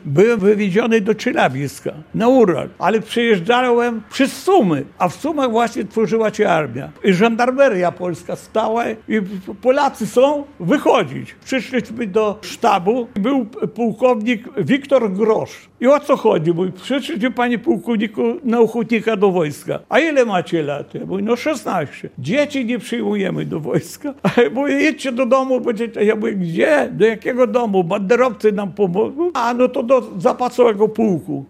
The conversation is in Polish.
Byłem wywieziony do Cielabiska na urlop, ale przyjeżdżałem przez Sumy, a w Sumach właśnie tworzyła się armia. I żandarmeria polska stała i Polacy są wychodzić. Przyszliśmy do sztabu, był pułkownik Wiktor Grosz. I o co chodzi? Mówi, przyszliście panie pułkowniku na ochotnika do wojska. A ile macie lat? Ja mówię, no 16. Dzieci nie przyjmujemy do wojska. A ja mówię, jedźcie do domu, będziecie. Ja mówię, gdzie? Do jakiego domu? Banderowcy nam pomogą. A no to do zapasowego pułku.